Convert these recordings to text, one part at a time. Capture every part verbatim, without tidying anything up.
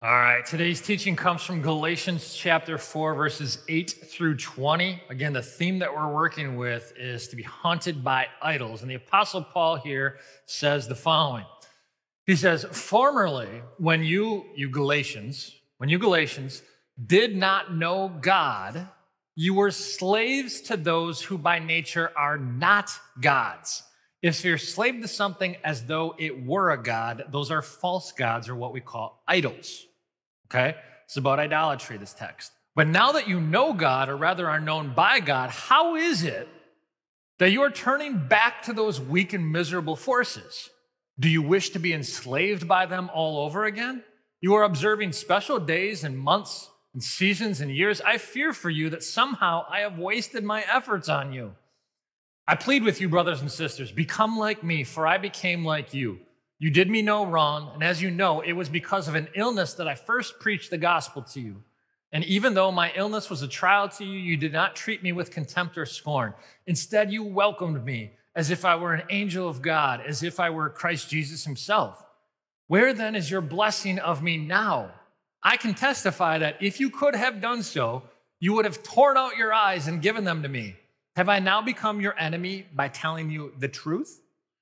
All right, today's teaching comes from Galatians chapter four, verses eight through twenty. Again, the theme that we're working with is to be haunted by idols. And the Apostle Paul here says the following. He says, formerly, when you, you Galatians, when you Galatians did not know God, you were slaves to those who by nature are not gods. If you're slave to something as though it were a god, those are false gods, or what we call idols. Okay? It's about idolatry, this text. But now that you know God, or rather are known by God, how is it that you are turning back to those weak and miserable forces? Do you wish to be enslaved by them all over again? You are observing special days and months and seasons and years. I fear for you that somehow I have wasted my efforts on you. I plead with you, brothers and sisters, become like me, for I became like you. You did me no wrong, and as you know, it was because of an illness that I first preached the gospel to you. And even though my illness was a trial to you, you did not treat me with contempt or scorn. Instead, you welcomed me as if I were an angel of God, as if I were Christ Jesus himself. Where then is your blessing of me now? I can testify that if you could have done so, you would have torn out your eyes and given them to me. Have I now become your enemy by telling you the truth?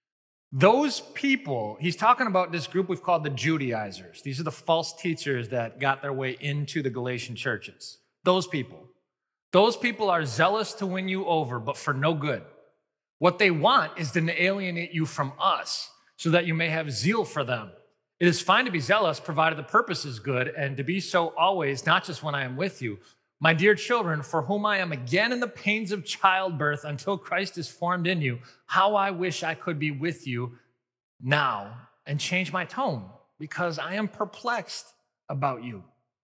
Those people, he's talking about this group we've called the Judaizers. These are the false teachers that got their way into the Galatian churches. Those people. Those people are zealous to win you over, but for no good. What they want is to alienate you from us so that you may have zeal for them. It is fine to be zealous, provided the purpose is good, and to be so always, not just when I am with you. My dear children, for whom I am again in the pains of childbirth until Christ is formed in you, how I wish I could be with you now and change my tone, because I am perplexed about you.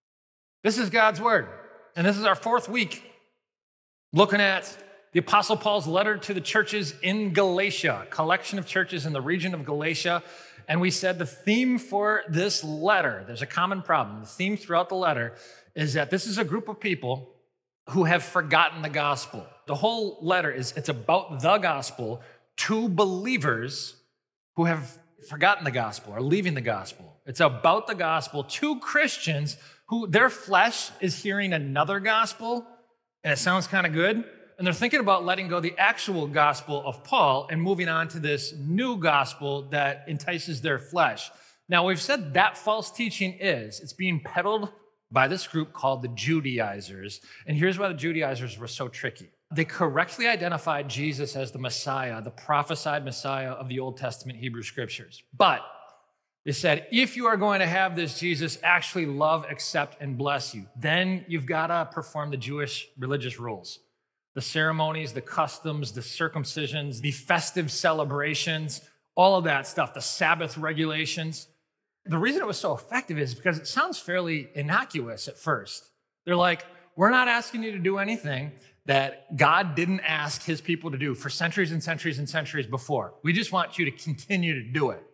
This is God's word, and this is our fourth week looking at the Apostle Paul's letter to the churches in Galatia, a collection of churches in the region of Galatia. And we said the theme for this letter, there's a common problem. The theme throughout the letter is that this is a group of people who have forgotten the gospel. The whole letter is, it's about the gospel to believers who have forgotten the gospel or leaving the gospel. It's about the gospel to Christians who their flesh is hearing another gospel, and it sounds kind of good, and they're thinking about letting go the actual gospel of Paul and moving on to this new gospel that entices their flesh. Now, we've said that false teaching is, it's being peddled by this group called the Judaizers. And here's why the Judaizers were so tricky. They correctly identified Jesus as the Messiah, the prophesied Messiah of the Old Testament Hebrew Scriptures. But they said, if you are going to have this Jesus actually love, accept, and bless you, then you've got to perform the Jewish religious rules. The ceremonies, the customs, the circumcisions, the festive celebrations, all of that stuff, the Sabbath regulations. The reason it was so effective is because it sounds fairly innocuous at first. They're like, we're not asking you to do anything that God didn't ask his people to do for centuries and centuries and centuries before. We just want you to continue to do it.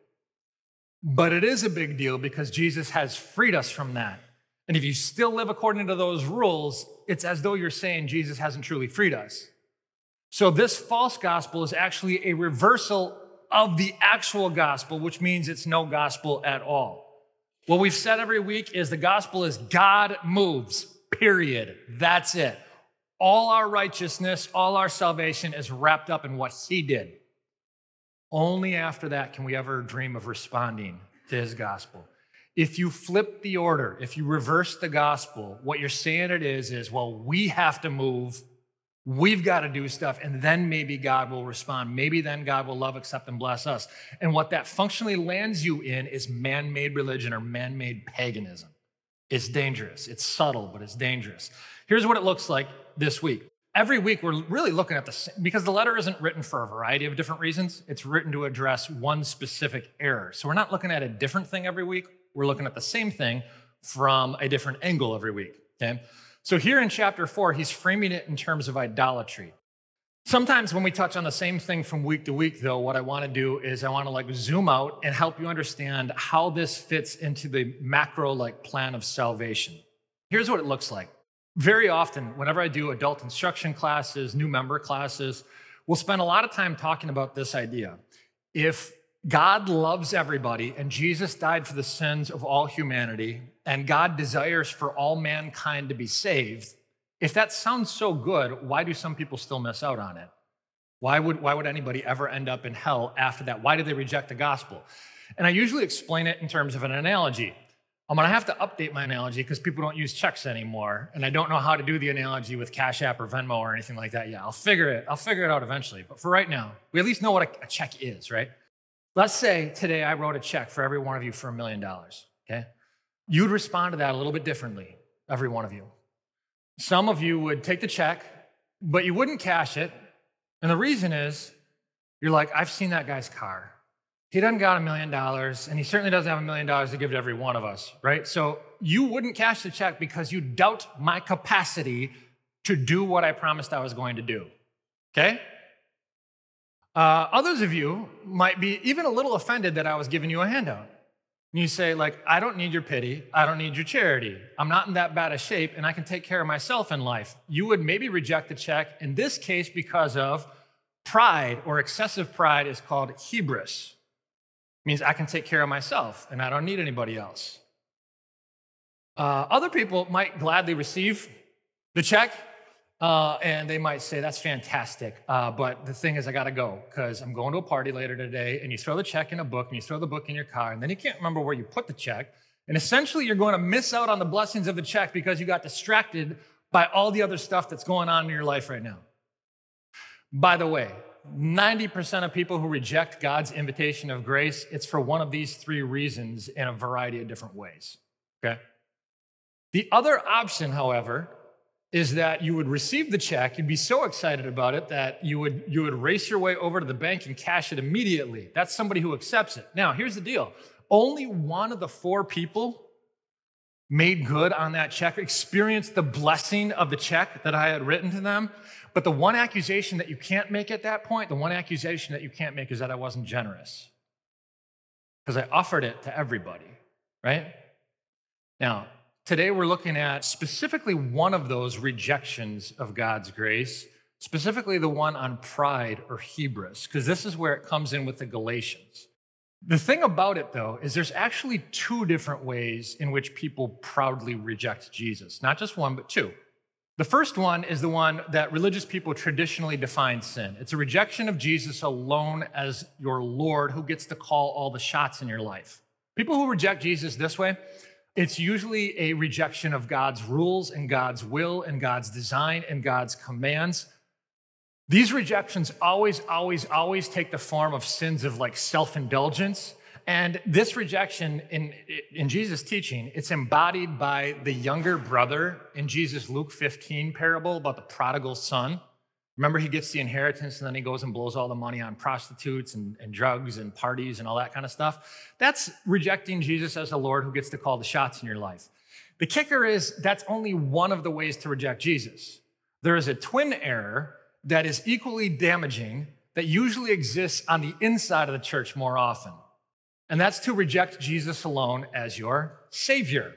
But it is a big deal because Jesus has freed us from that. And if you still live according to those rules, it's as though you're saying Jesus hasn't truly freed us. So this false gospel is actually a reversal of the actual gospel, which means it's no gospel at all. What we've said every week is the gospel is God moves, period. That's it. All our righteousness, all our salvation is wrapped up in what he did. Only after that can we ever dream of responding to his gospel. If you flip the order, if you reverse the gospel, what you're saying it is, is, well, we have to move. We've got to do stuff, and then maybe God will respond. Maybe then God will love, accept, and bless us. And what that functionally lands you in is man-made religion or man-made paganism. It's dangerous. It's subtle, but it's dangerous. Here's what it looks like this week. Every week, we're really looking at the, because the letter isn't written for a variety of different reasons. It's written to address one specific error. So we're not looking at a different thing every week. We're looking at the same thing from a different angle every week, okay? So here in chapter four, he's framing it in terms of idolatry. Sometimes when we touch on the same thing from week to week, though, what I want to do is I want to like zoom out and help you understand how this fits into the macro like plan of salvation. Here's what it looks like. Very often, whenever I do adult instruction classes, new member classes, we'll spend a lot of time talking about this idea. If God loves everybody, and Jesus died for the sins of all humanity, and God desires for all mankind to be saved, if that sounds so good, why do some people still miss out on it? Why would, why would anybody ever end up in hell after that? Why did they reject the gospel? And I usually explain it in terms of an analogy. I'm gonna have to update my analogy because people don't use checks anymore, and I don't know how to do the analogy with Cash App or Venmo or anything like that yet. I'll figure it, I'll figure it out eventually. But for right now, we at least know what a, a check is, right? Let's say today I wrote a check for every one of you for a million dollars, okay? You'd respond to that a little bit differently, every one of you. Some of you would take the check, but you wouldn't cash it. And the reason is, you're like, I've seen that guy's car. He doesn't got a million dollars, and he certainly doesn't have a million dollars to give to every one of us, right? So you wouldn't cash the check because you doubt my capacity to do what I promised I was going to do, okay? Uh, others of you might be even a little offended that I was giving you a handout. And you say, like, I don't need your pity. I don't need your charity. I'm not in that bad a shape, and I can take care of myself in life. You would maybe reject the check, in this case, because of pride, or excessive pride is called hubris. It means I can take care of myself, and I don't need anybody else. Uh, other people might gladly receive the check, uh, and they might say, that's fantastic, uh, but the thing is I gotta go, because I'm going to a party later today, and you throw the check in a book, and you throw the book in your car, and then you can't remember where you put the check, and essentially you're going to miss out on the blessings of the check because you got distracted by all the other stuff that's going on in your life right now. By the way, ninety percent of people who reject God's invitation of grace, it's for one of these three reasons in a variety of different ways, okay? The other option, however, is that you would receive the check, you'd be so excited about it that you would, you would race your way over to the bank and cash it immediately. That's somebody who accepts it. Now, here's the deal. Only one of the four people made good on that check, experienced the blessing of the check that I had written to them. But the one accusation that you can't make at that point, the one accusation that you can't make is that I wasn't generous. Because I offered it to everybody, right? Now, today we're looking at specifically one of those rejections of God's grace, specifically the one on pride or hubris, because this is where it comes in with the Galatians. The thing about it, though, is there's actually two different ways in which people proudly reject Jesus. Not just one, but two. The first one is the one that religious people traditionally define sin. It's a rejection of Jesus alone as your Lord who gets to call all the shots in your life. People who reject Jesus this way, it's usually a rejection of God's rules and God's will and God's design and God's commands. These rejections always, always, always take the form of sins of like self-indulgence. And this rejection in, in Jesus' teaching, it's embodied by the younger brother in Jesus' Luke fifteen parable about the prodigal son. Remember, he gets the inheritance and then he goes and blows all the money on prostitutes and, and drugs and parties and all that kind of stuff. That's rejecting Jesus as the Lord who gets to call the shots in your life. The kicker is that's only one of the ways to reject Jesus. There is a twin error that is equally damaging that usually exists on the inside of the church more often. And that's to reject Jesus alone as your Savior.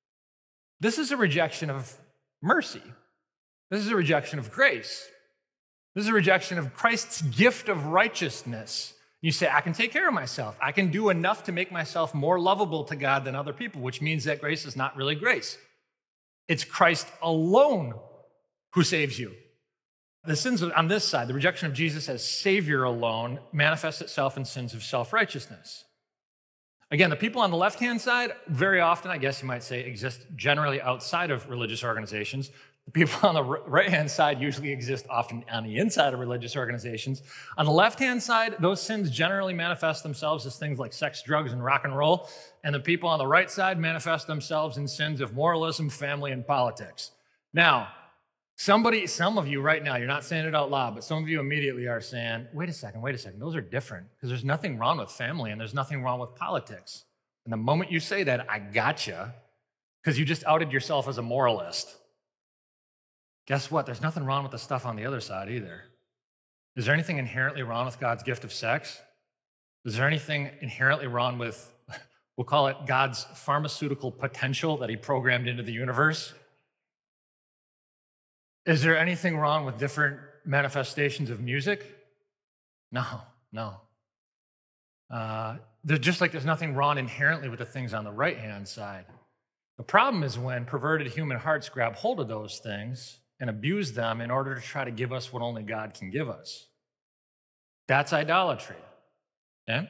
This is a rejection of mercy. This is a rejection of grace. This is a rejection of Christ's gift of righteousness. You say, I can take care of myself. I can do enough to make myself more lovable to God than other people, which means that grace is not really grace. It's Christ alone who saves you. The sins on this side, the rejection of Jesus as Savior alone, manifests itself in sins of self-righteousness. Again, the people on the left-hand side, very often, I guess you might say, exist generally outside of religious organizations. The people on the right-hand side usually exist often on the inside of religious organizations. On the left-hand side, those sins generally manifest themselves as things like sex, drugs, and rock and roll. And the people on the right side manifest themselves in sins of moralism, family, and politics. Now, somebody, some of you right now, you're not saying it out loud, but some of you immediately are saying, wait a second, wait a second, those are different, because there's nothing wrong with family and there's nothing wrong with politics. And the moment you say that, I gotcha, because you just outed yourself as a moralist. Guess what? There's nothing wrong with the stuff on the other side either. Is there anything inherently wrong with God's gift of sex? Is there anything inherently wrong with, we'll call it God's pharmaceutical potential that he programmed into the universe? Is there anything wrong with different manifestations of music? No, no. Uh, they're just like there's nothing wrong inherently with the things on the right-hand side. The problem is when perverted human hearts grab hold of those things and abuse them in order to try to give us what only God can give us. That's idolatry. Okay?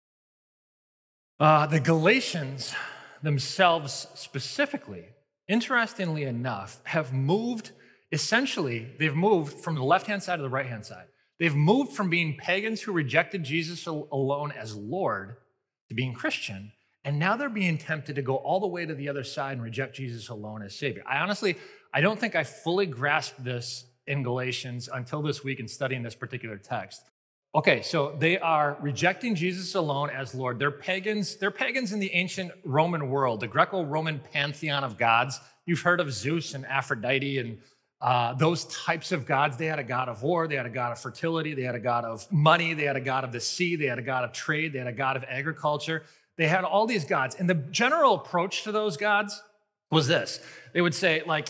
Uh, the Galatians themselves specifically, interestingly enough, have moved, essentially, they've moved from the left-hand side to the right-hand side. They've moved from being pagans who rejected Jesus alone as Lord to being Christian, and now they're being tempted to go all the way to the other side and reject Jesus alone as Savior. I honestly, I don't think I fully grasped this in Galatians until this week in studying this particular text. Okay, so they are rejecting Jesus alone as Lord. They're pagans. They're pagans in the ancient Roman world, the Greco-Roman pantheon of gods. You've heard of Zeus and Aphrodite and uh, those types of gods. They had a god of war. They had a god of fertility. They had a god of money. They had a god of the sea. They had a god of trade. They had a god of agriculture. They had all these gods. And the general approach to those gods was this. They would say, like,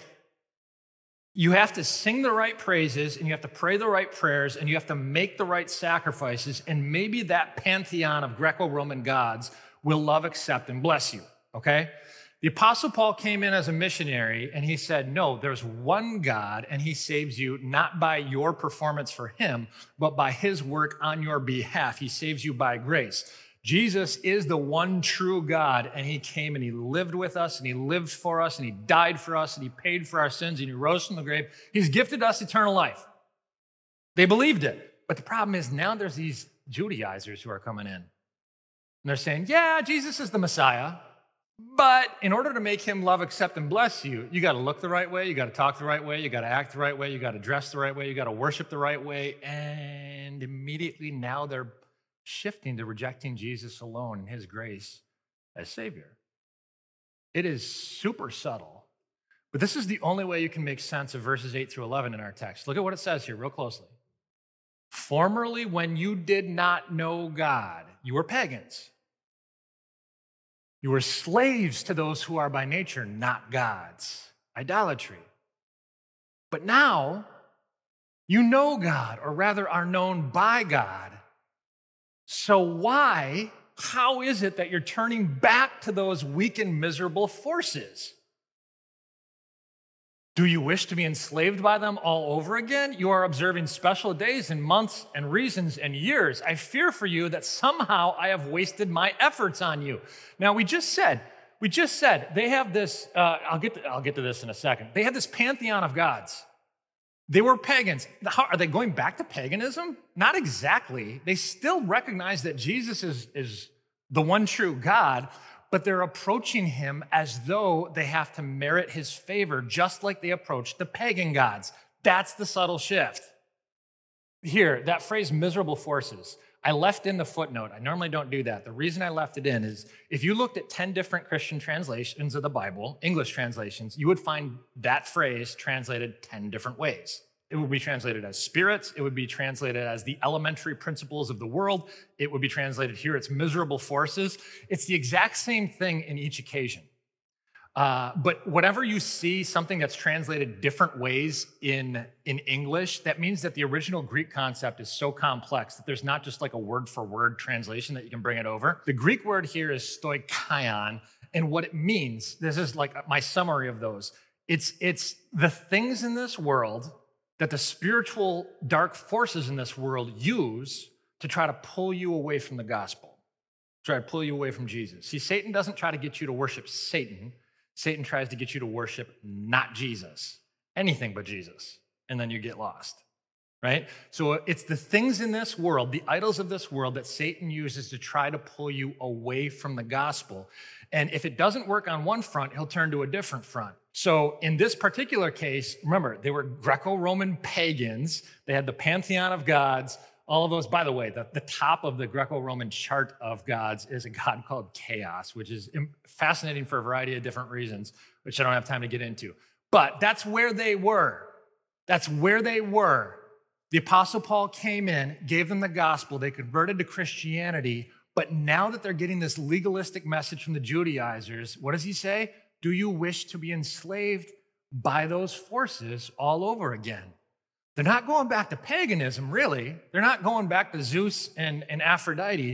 you have to sing the right praises, and you have to pray the right prayers, and you have to make the right sacrifices, and maybe that pantheon of Greco-Roman gods will love, accept, and bless you, okay? The Apostle Paul came in as a missionary, and he said, no, there's one God, and he saves you not by your performance for him, but by his work on your behalf. He saves you by grace. Jesus is the one true God, and he came and he lived with us, and he lived for us, and he died for us, and he paid for our sins, and he rose from the grave. He's gifted us eternal life. They believed it. But the problem is now there's these Judaizers who are coming in. And they're saying, yeah, Jesus is the Messiah, but in order to make him love, accept, and bless you, you got to look the right way, you got to talk the right way, you got to act the right way, you got to dress the right way, you got to worship the right way, and immediately now they're shifting to rejecting Jesus alone and his grace as Savior. It is super subtle, but this is the only way you can make sense of verses eight through eleven in our text. Look at what it says here real closely. Formerly, when you did not know God, you were pagans. You were slaves to those who are by nature not gods. Idolatry. But now, you know God, or rather are known by God. So why, how is it that you're turning back to those weak and miserable forces? Do you wish to be enslaved by them all over again? You are observing special days and months and reasons and years. I fear for you that somehow I have wasted my efforts on you. Now, we just said, we just said they have this, uh, I'll get to, I'll get to this in a second. They have this pantheon of gods. They were pagans. How, are they going back to paganism? Not exactly. They still recognize that Jesus is, is the one true God, but they're approaching him as though they have to merit his favor, just like they approached the pagan gods. That's the subtle shift. Here, that phrase, miserable forces, I left in the footnote. I normally don't do that. The reason I left it in is if you looked at ten different Christian translations of the Bible, English translations, you would find that phrase translated ten different ways. It would be translated as spirits. It would be translated as the elementary principles of the world. It would be translated here, it's miserable forces. It's the exact same thing in each occasion. Uh, but whatever you see, something that's translated different ways in, in English, that means that the original Greek concept is so complex that there's not just like a word-for-word translation that you can bring it over. The Greek word here is stoicheion, and what it means, this is like my summary of those, it's, it's the things in this world that the spiritual dark forces in this world use to try to pull you away from the gospel, try to pull you away from Jesus. See, Satan doesn't try to get you to worship Satan. Satan tries to get you to worship not Jesus, anything but Jesus, and then you get lost, right? So it's the things in this world, the idols of this world that Satan uses to try to pull you away from the gospel. And if it doesn't work on one front, he'll turn to a different front. So in this particular case, remember, they were Greco-Roman pagans. They had the pantheon of gods. All of those, by the way, the, the top of the Greco-Roman chart of gods is a god called Chaos, which is fascinating for a variety of different reasons, which I don't have time to get into. But that's where they were. That's where they were. The Apostle Paul came in, gave them the gospel. They converted to Christianity. But now that they're getting this legalistic message from the Judaizers, what does he say? Do you wish to be enslaved by those forces all over again? They're not going back to paganism, really. They're not going back to Zeus and, and Aphrodite.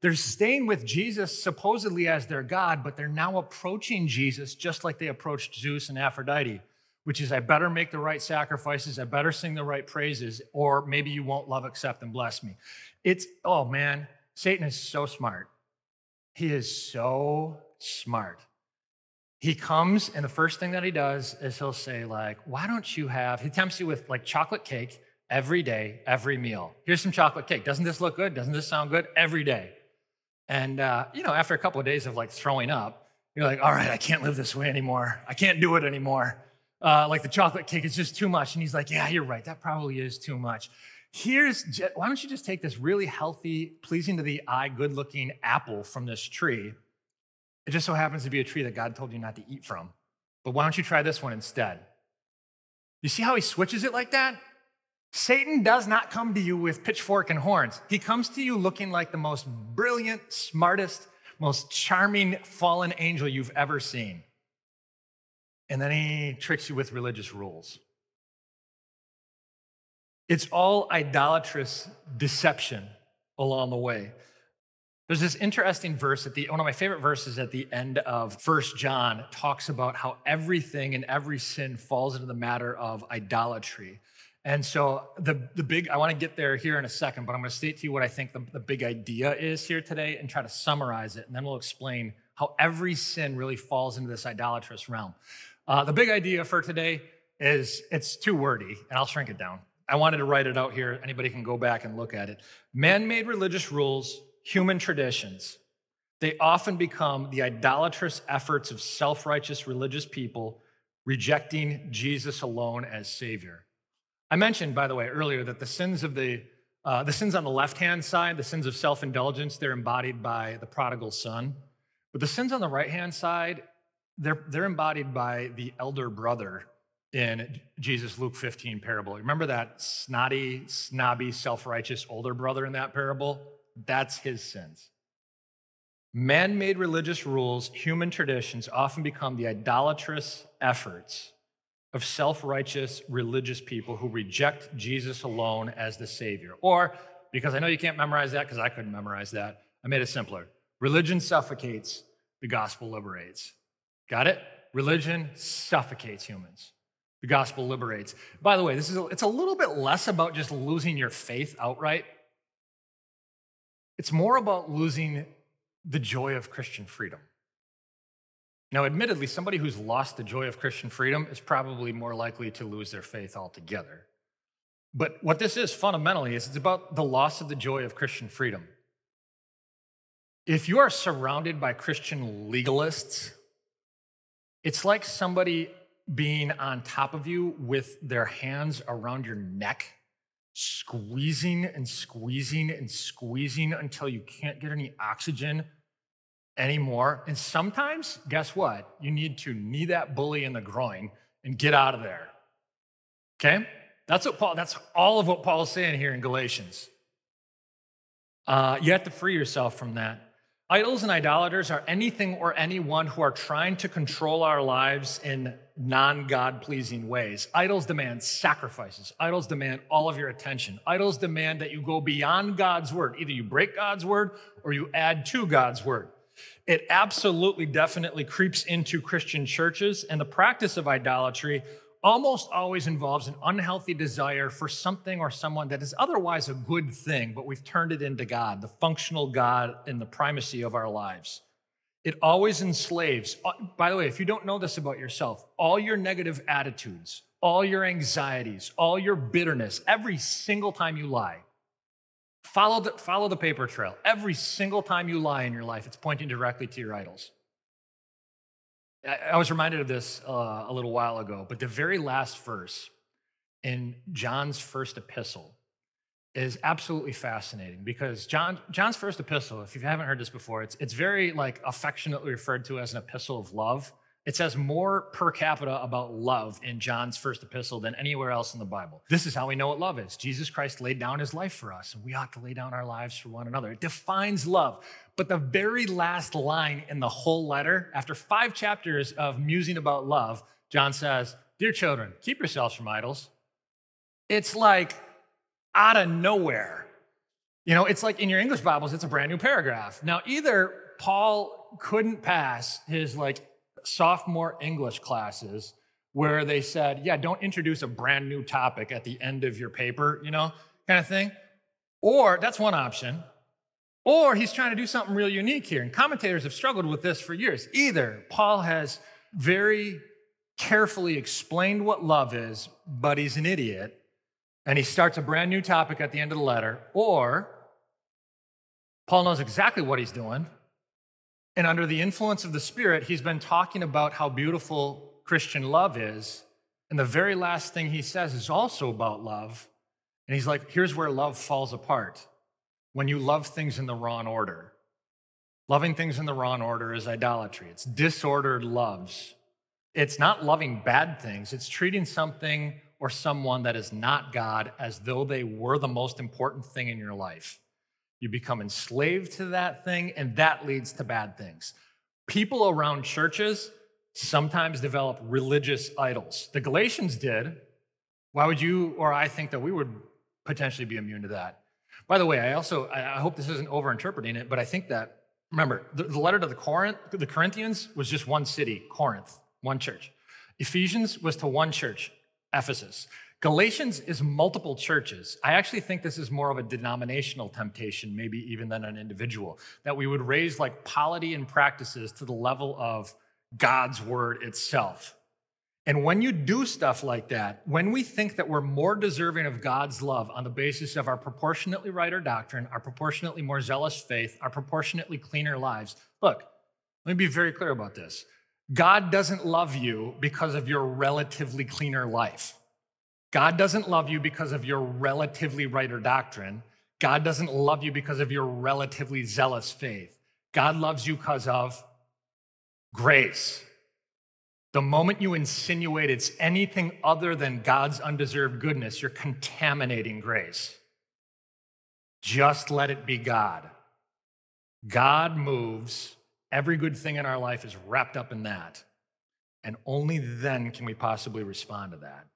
They're staying with Jesus supposedly as their God, but they're now approaching Jesus just like they approached Zeus and Aphrodite, which is, I better make the right sacrifices, I better sing the right praises, or maybe you won't love, accept, and bless me. It's, oh man, Satan is so smart. He is so smart. He comes, and the first thing that he does is he'll say, like, why don't you have, he tempts you with like chocolate cake every day, every meal. Here's some chocolate cake. Doesn't this look good? Doesn't this sound good? Every day. And, uh, you know, after a couple of days of like throwing up, you're like, all right, I can't live this way anymore. I can't do it anymore. Uh, like the chocolate cake is just too much. And he's like, yeah, you're right. That probably is too much. Here's, why don't you just take this really healthy, pleasing to the eye, good-looking apple from this tree. It just so happens to be a tree that God told you not to eat from. But why don't you try this one instead? You see how he switches it like that? Satan does not come to you with pitchfork and horns. He comes to you looking like the most brilliant, smartest, most charming fallen angel you've ever seen. And then he tricks you with religious rules. It's all idolatrous deception along the way. There's this interesting verse at the, one of my favorite verses at the end of First John talks about how everything and every sin falls into the matter of idolatry. And so the, the big, I want to get there here in a second, but I'm going to state to you what I think the, the big idea is here today and try to summarize it. And then we'll explain how every sin really falls into this idolatrous realm. Uh, the big idea for today is, it's too wordy, and I'll shrink it down. I wanted to write it out here. Anybody can go back and look at it. Man-made religious rules, human traditions, they often become the idolatrous efforts of self-righteous religious people rejecting Jesus alone as Savior. I mentioned, by the way, earlier that the sins of the uh, the sins on the left-hand side, the sins of self-indulgence, they're embodied by the prodigal son. But the sins on the right-hand side, they're, they're embodied by the elder brother in Jesus' Luke fifteen parable. Remember that snotty, snobby, self-righteous older brother in that parable? That's his sins. Man-made religious rules, human traditions often become the idolatrous efforts of self-righteous religious people who reject Jesus alone as the Savior. Or, because I know you can't memorize that because I couldn't memorize that, I made it simpler. Religion suffocates, the gospel liberates. Got it? Religion suffocates humans. The gospel liberates. By the way, this is a, it's a little bit less about just losing your faith outright. It's more about losing the joy of Christian freedom. Now, admittedly, somebody who's lost the joy of Christian freedom is probably more likely to lose their faith altogether. But what this is fundamentally is it's about the loss of the joy of Christian freedom. If you are surrounded by Christian legalists, it's like somebody being on top of you with their hands around your neck, squeezing and squeezing and squeezing until you can't get any oxygen anymore. And sometimes, guess what? You need to knee that bully in the groin and get out of there. Okay? That's what Paul, that's all of what Paul is saying here in Galatians. Uh, you have to free yourself from that. Idols and idolaters are anything or anyone who are trying to control our lives in non-God-pleasing ways. Idols demand sacrifices. Idols demand all of your attention. Idols demand that you go beyond God's word. Either you break God's word or you add to God's word. It absolutely, definitely creeps into Christian churches, and the practice of idolatry almost always involves an unhealthy desire for something or someone that is otherwise a good thing, but we've turned it into God, the functional God and the primacy of our lives. It always enslaves. By the way, if you don't know this about yourself, all your negative attitudes, all your anxieties, all your bitterness, every single time you lie, Follow the, follow the paper trail. Every single time you lie in your life, it's pointing directly to your idols. I, I was reminded of this uh, a little while ago, but the very last verse in John's first epistle is absolutely fascinating because John, John's first epistle, if you haven't heard this before, it's, it's very like affectionately referred to as an epistle of love. It says more per capita about love in John's first epistle than anywhere else in the Bible. This is how we know what love is. Jesus Christ laid down his life for us, and we ought to lay down our lives for one another. It defines love. But the very last line in the whole letter, after five chapters of musing about love, John says, "Dear children, keep yourselves from idols." It's like out of nowhere. You know, it's like in your English Bibles, it's a brand new paragraph. Now, either Paul couldn't pass his like sophomore English classes where they said, yeah, don't introduce a brand new topic at the end of your paper, you know, kind of thing. Or that's one option. Or he's trying to do something real unique here. And commentators have struggled with this for years. Either Paul has very carefully explained what love is, but he's an idiot, and he starts a brand new topic at the end of the letter, or Paul knows exactly what he's doing, and under the influence of the Spirit, he's been talking about how beautiful Christian love is, and the very last thing he says is also about love, and he's like, here's where love falls apart. When you love things in the wrong order. Loving things in the wrong order is idolatry. It's disordered loves. It's not loving bad things. It's treating something or someone that is not God as though they were the most important thing in your life. You become enslaved to that thing, and that leads to bad things. People around churches sometimes develop religious idols. The Galatians did. Why would you or I think that we would potentially be immune to that? By the way, I also, I hope this isn't overinterpreting it, but I think that, remember, the, the letter to the Corinth, the Corinthians was just one city, Corinth, one church. Ephesians was to one church, Ephesus. Galatians is multiple churches. I actually think this is more of a denominational temptation, maybe even than an individual, that we would raise like polity and practices to the level of God's word itself. And when you do stuff like that, when we think that we're more deserving of God's love on the basis of our proportionately righter doctrine, our proportionately more zealous faith, our proportionately cleaner lives, look, let me be very clear about this. God doesn't love you because of your relatively cleaner life. God doesn't love you because of your relatively righter doctrine. God doesn't love you because of your relatively zealous faith. God loves you because of grace. The moment you insinuate it's anything other than God's undeserved goodness, you're contaminating grace. Just let it be God. God moves. Every good thing in our life is wrapped up in that. And only then can we possibly respond to that.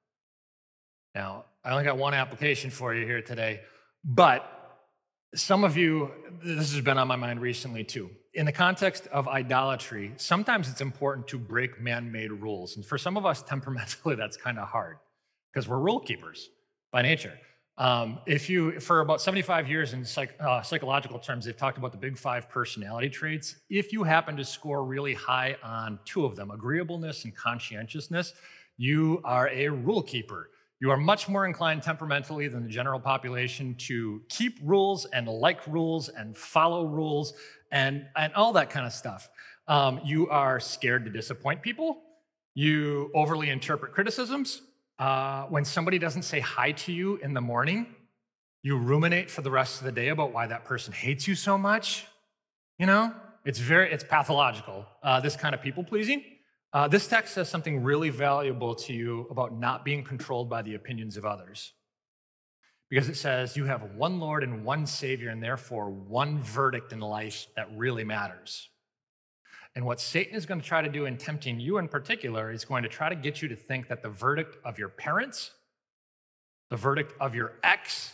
Now, I only got one application for you here today, but some of you, this has been on my mind recently too. In the context of idolatry, sometimes it's important to break man-made rules. And for some of us, temperamentally, that's kind of hard because we're rule keepers by nature. Um, if you, for about seventy-five years in psych, uh, psychological terms, they've talked about the big five personality traits. If you happen to score really high on two of them, agreeableness and conscientiousness, you are a rule keeper. You are much more inclined temperamentally than the general population to keep rules and like rules and follow rules and, and all that kind of stuff. Um, you are scared to disappoint people. You overly interpret criticisms. Uh, when somebody doesn't say hi to you in the morning, you ruminate for the rest of the day about why that person hates you so much. You know, it's very, it's pathological, uh, this kind of people-pleasing. Uh, this text says something really valuable to you about not being controlled by the opinions of others. Because it says you have one Lord and one Savior, and therefore one verdict in life that really matters. And what Satan is going to try to do in tempting you in particular is going to try to get you to think that the verdict of your parents, the verdict of your ex,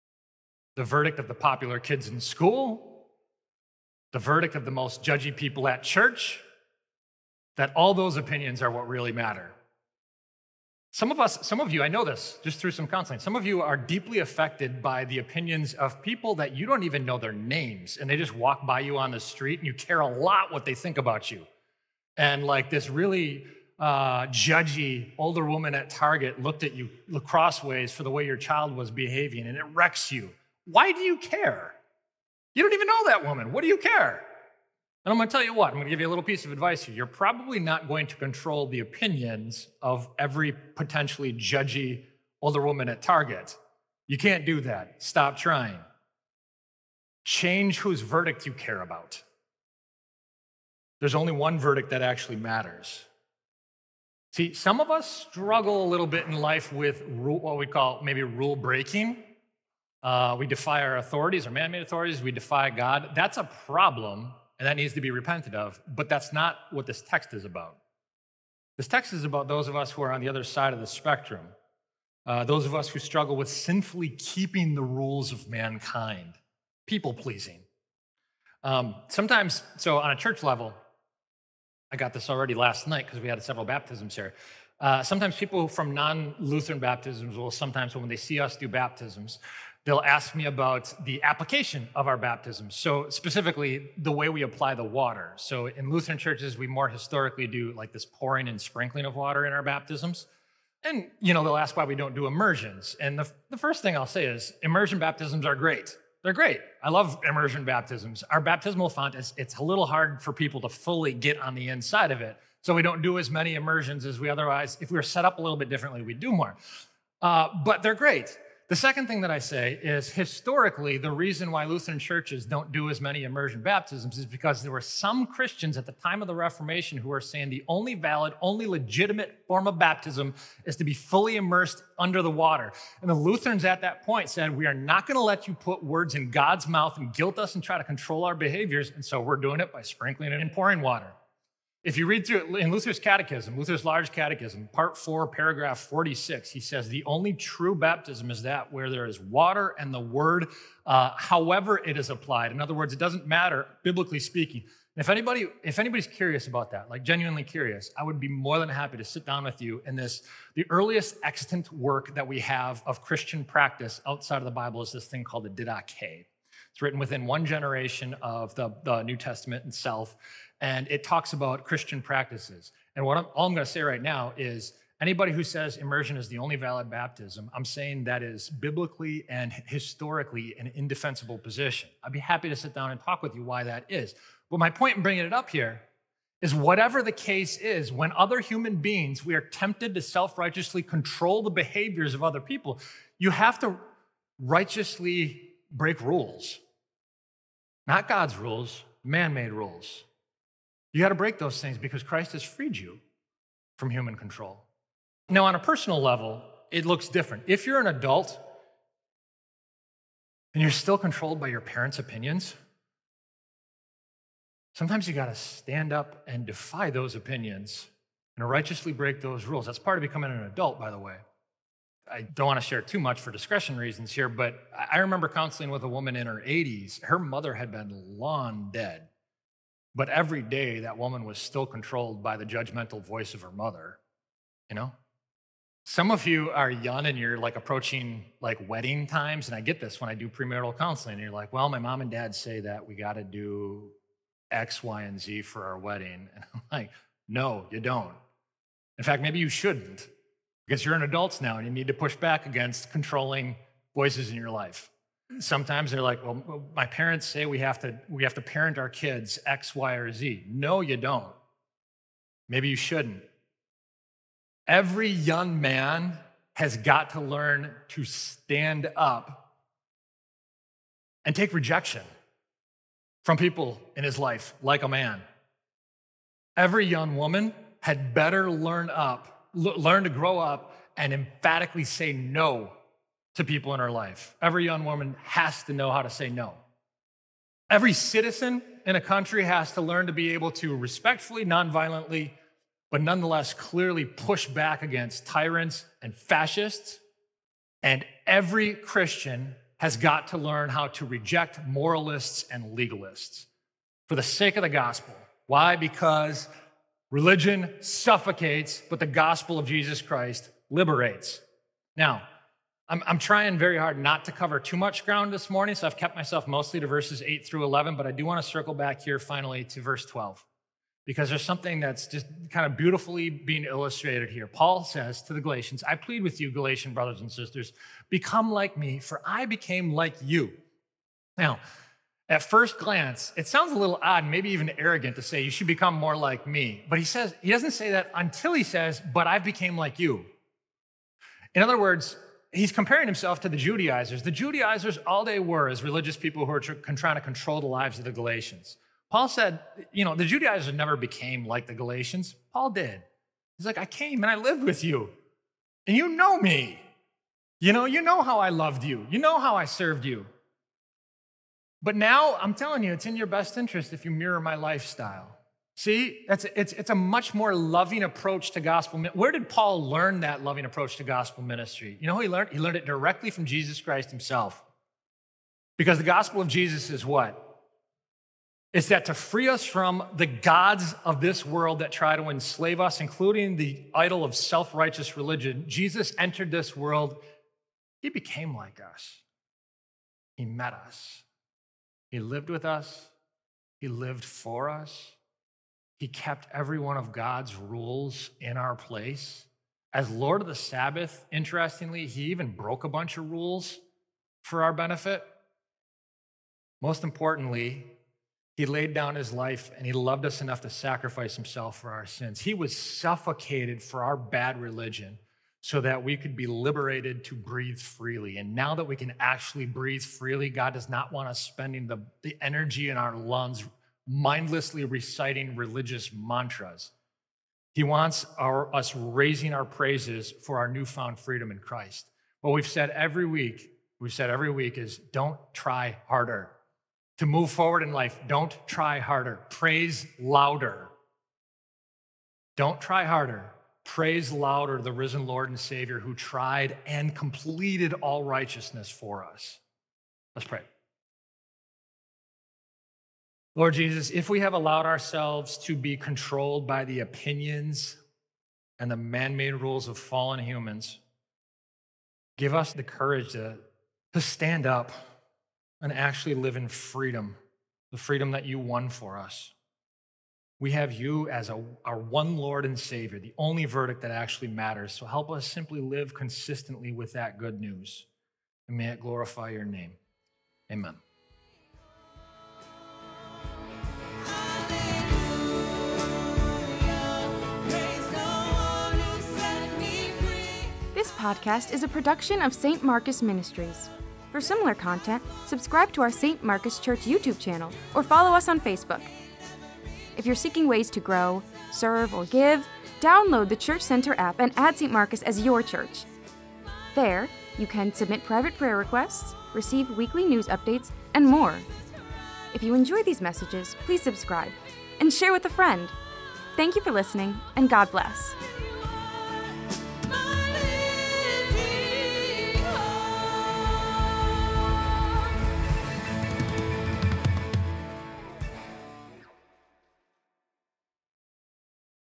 the verdict of the popular kids in school, the verdict of the most judgy people at church, that all those opinions are what really matter. Some of us, some of you, I know this just through some counseling, some of you are deeply affected by the opinions of people that you don't even know their names, and they just walk by you on the street, and you care a lot what they think about you. And like this really uh, judgy older woman at Target looked at you crossways for the way your child was behaving, and it wrecks you. Why do you care? You don't even know that woman. What do you care? And I'm going to tell you what, I'm going to give you a little piece of advice here. You're probably not going to control the opinions of every potentially judgy older woman at Target. You can't do that. Stop trying. Change whose verdict you care about. There's only one verdict that actually matters. See, some of us struggle a little bit in life with rule, what we call maybe rule breaking. Uh, we defy our authorities, our man-made authorities. We defy God. That's a problem. And that needs to be repented of, but that's not what this text is about. This text is about those of us who are on the other side of the spectrum, uh, those of us who struggle with sinfully keeping the rules of mankind. people pleasing. Um, sometimes, so on a church level, I got this already last night because we had several baptisms here. Uh, sometimes people from non-Lutheran baptisms will sometimes, when they see us do baptisms, they'll ask me about the application of our baptisms. So specifically, the way we apply the water. So in Lutheran churches, we more historically do like this pouring and sprinkling of water in our baptisms. And, you know, they'll ask why we don't do immersions. And the, the first thing I'll say is immersion baptisms are great. They're great. I love immersion baptisms. Our baptismal font, is it's a little hard for people to fully get on the inside of it. So we don't do as many immersions as we otherwise, if we were set up a little bit differently, we'd do more. Uh, but they're great. The second thing that I say is historically, the reason why Lutheran churches don't do as many immersion baptisms is because there were some Christians at the time of the Reformation who were saying the only valid, only legitimate form of baptism is to be fully immersed under the water. And the Lutherans at that point said, we are not going to let you put words in God's mouth and guilt us and try to control our behaviors. And so we're doing it by sprinkling it and pouring water. If you read through it in Luther's Catechism, Luther's Large Catechism, part four, paragraph forty-six, he says, the only true baptism is that where there is water and the word, uh, however it is applied. In other words, it doesn't matter, biblically speaking. And if anybody, if anybody's curious about that, like genuinely curious, I would be more than happy to sit down with you in this. The earliest extant work that we have of Christian practice outside of the Bible is this thing called the Didache. It's written within one generation of the, the New Testament itself, and it talks about Christian practices. And what I'm, all I'm going to say right now is anybody who says immersion is the only valid baptism, I'm saying that is biblically and historically an indefensible position. I'd be happy to sit down and talk with you why that is. But my point in bringing it up here is whatever the case is, when other human beings, we are tempted to self-righteously control the behaviors of other people, you have to righteously break rules. Not God's rules, man-made rules. You got to break those things because Christ has freed you from human control. Now, on a personal level, it looks different. If you're an adult and you're still controlled by your parents' opinions, sometimes you got to stand up and defy those opinions and righteously break those rules. That's part of becoming an adult, by the way. I don't want to share too much for discretion reasons here, but I remember counseling with a woman in her eighties. Her mother had been long dead, but every day that woman was still controlled by the judgmental voice of her mother, you know? Some of you are young and you're like approaching like wedding times, and I get this when I do premarital counseling, and you're like, well, my mom and dad say that we got to do X, Y, and Z for our wedding. And I'm like, no, you don't. In fact, maybe you shouldn't. Because you're an adult now and you need to push back against controlling voices in your life. Sometimes they're like, well, my parents say we have to we have to parent our kids X, Y, or Z. No, you don't. Maybe you shouldn't. Every young man has got to learn to stand up and take rejection from people in his life like a man. Every young woman had better learn up learn to grow up and emphatically say no to people in her life. Every young woman has to know how to say no. Every citizen in a country has to learn to be able to respectfully, nonviolently, but nonetheless clearly push back against tyrants and fascists. And every Christian has got to learn how to reject moralists and legalists for the sake of the gospel. Why? Because religion suffocates, but the gospel of Jesus Christ liberates. Now, I'm, I'm trying very hard not to cover too much ground this morning, so I've kept myself mostly to verses eight through eleven, but I do want to circle back here finally to verse twelve, because there's something that's just kind of beautifully being illustrated here. Paul says to the Galatians, I plead with you, Galatian brothers and sisters, become like me, for I became like you. Now, at first glance, it sounds a little odd, maybe even arrogant to say you should become more like me. But he says, he doesn't say that until he says, but I became like you. In other words, he's comparing himself to the Judaizers. The Judaizers, all they were is religious people who were trying to control the lives of the Galatians. Paul said, you know, the Judaizers never became like the Galatians. Paul did. He's like, I came and I lived with you. And you know me. You know, you know how I loved you. You know how I served you. But now, I'm telling you, it's in your best interest if you mirror my lifestyle. See, it's, it's, it's a much more loving approach to gospel. Where did Paul learn that loving approach to gospel ministry? You know who he learned? He learned it directly from Jesus Christ himself. Because the gospel of Jesus is what? It's that to free us from the gods of this world that try to enslave us, including the idol of self-righteous religion, Jesus entered this world. He became like us. He met us. He lived with us. He lived for us. He kept every one of God's rules in our place. As Lord of the Sabbath, interestingly, he even broke a bunch of rules for our benefit. Most importantly, he laid down his life and he loved us enough to sacrifice himself for our sins. He was suffocated for our bad religion so that we could be liberated to breathe freely. And now that we can actually breathe freely, God does not want us spending the, the energy in our lungs mindlessly reciting religious mantras. He wants our, us raising our praises for our newfound freedom in Christ. What we've said every week, we've said every week is don't try harder. To move forward in life, don't try harder. Praise louder. Don't try harder. Praise louder the risen Lord and Savior who tried and completed all righteousness for us. Let's pray. Lord Jesus, if we have allowed ourselves to be controlled by the opinions and the man-made rules of fallen humans, give us the courage to, to stand up and actually live in freedom, the freedom that you won for us. We have you as a, our one Lord and Savior, the only verdict that actually matters. So help us simply live consistently with that good news. And may it glorify your name. Amen. This podcast is a production of Saint Marcus Ministries. For similar content, subscribe to our Saint Marcus Church YouTube channel or follow us on Facebook. If you're seeking ways to grow, serve, or give, download the Church Center app and add Saint Marcus as your church. There, you can submit private prayer requests, receive weekly news updates, and more. If you enjoy these messages, please subscribe and share with a friend. Thank you for listening, and God bless.